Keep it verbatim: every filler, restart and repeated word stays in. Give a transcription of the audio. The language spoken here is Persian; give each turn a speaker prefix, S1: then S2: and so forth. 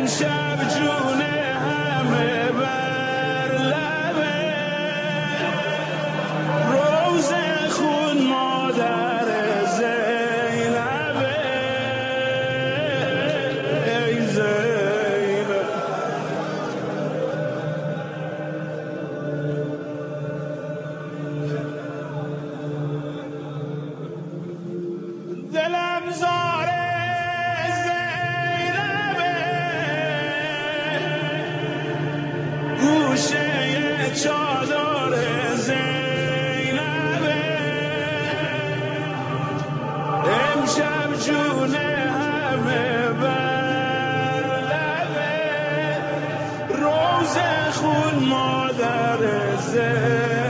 S1: امشب جون همه بر لبه روز خون مادر زینبه ای زینب دلم زاره گوشه چادر زینبه امشب جون همه بر لبه روز خون مادر زینبه